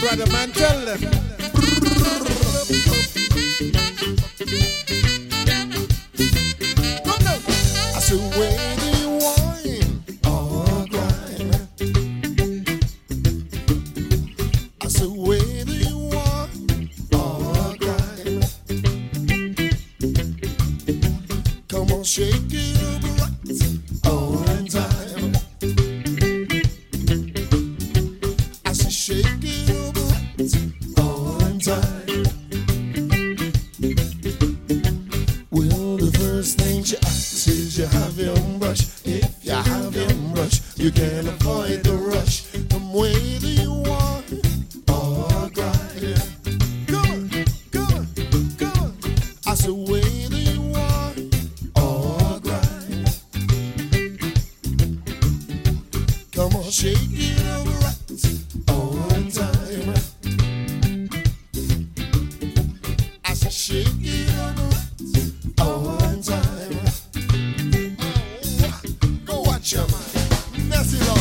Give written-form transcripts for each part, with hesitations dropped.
brother man, tell them. Come now. I said, where do you wine or grind? I said, where do you wine or grind? Come on, shake it up right on time. I said, shake it up right on time. Well, the first thing she asks is you have your brush. If you have your brush, you can avoid the rush. From where do you want or grind? Come on, come on, come on. I said, where do you want or grind? Come on, shake it up right on time. I said, shake it up right on time. Go watch your man. Mess it up.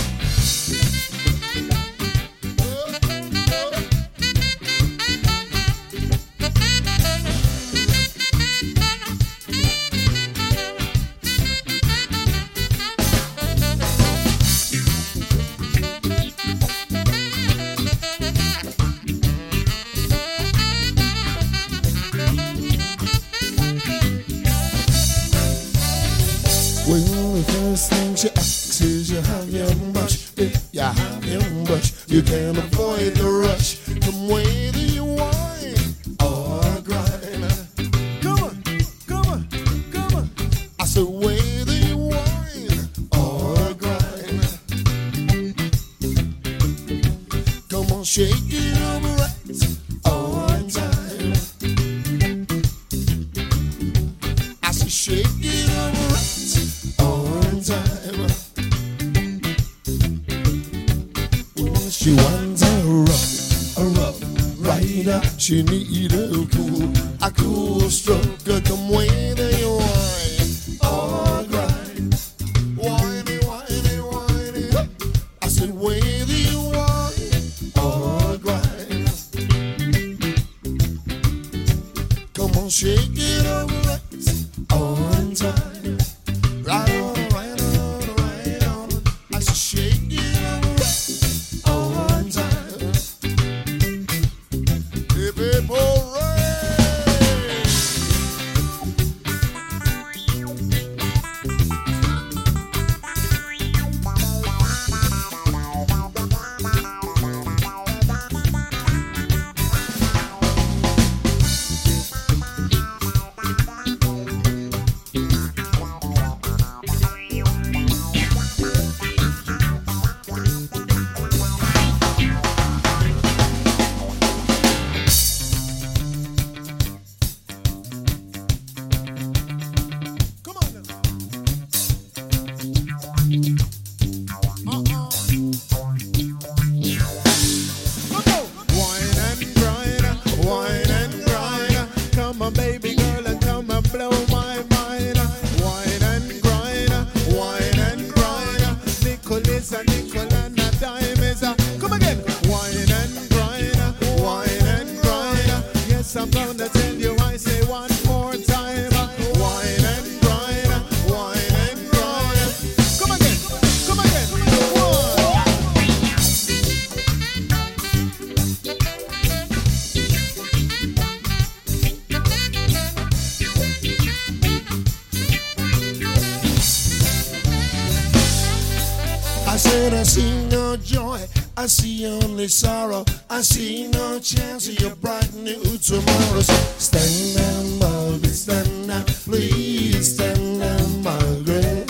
Well, the first thing she asks is you have your brush. If you have your brush, you can avoid the rush. From where do you wine or grind? Come on, come on, come on. I said, where do you wine or grind? Come on, shake it up right on time. I said, shake it up right on time. Well, she wants a rough rider. She need a cool stroke. Come where do you wine or grind? Whiny, whiny, whiny. I said, where do you wine or grind? Come on, shake it up right on time. Right on, right on, right on. I said, shake it up right on time. Hip hip hooray! Come on now. Come on. Wine and grind, wine and grind. Come on, baby girl, and come and blow my mind. Wine and grind, wine and grind. Nickel is a nickel and a dime is a. Come again. Wine and grind, wine and grind. Yes, I'm gonna tell you, I say one more time. Wine and grind, wine and grind. Come again, come again. One. I said, I see no joy, I see only sorrow. I see no chance of your bright new tomorrows. Stand down, Margaret, stand down, please stand down, Margaret.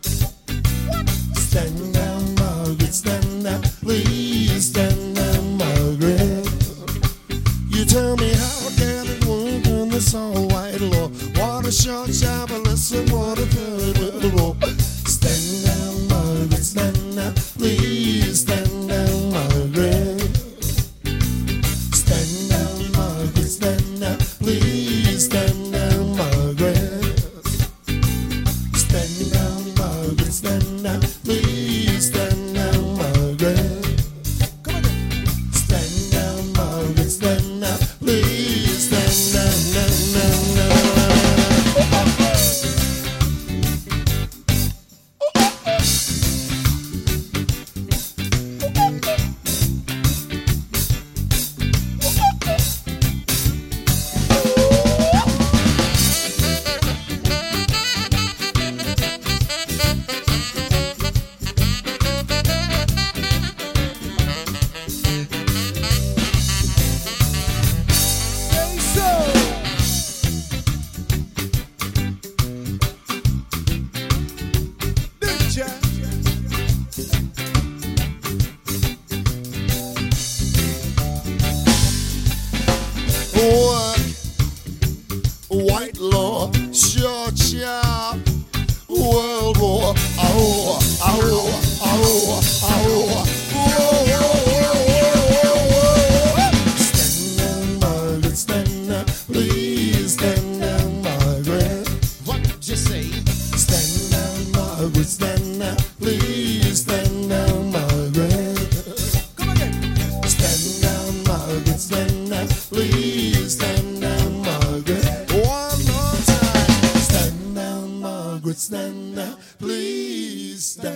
Stand down, Margaret, stand down, please stand down, Margaret. You tell me how can it work on this all white law? What a short job, listen, what a good little. Stand down, Margaret, stand down, please stand down, Margaret. Stand down, Margaret, stand down, please stand down, Margaret. Stand down, future. Work, white law, short chop, World War, oh, oh, oh, oh, stand down, Margaret, stand down, please stand down, Margaret. What did you say? Stand down, Margaret, stand down, please stand down, Margaret. Come again. Stand down, Margaret, stand down, please stand down, Margaret. One more time. Stand down, Margaret, stand down, please stand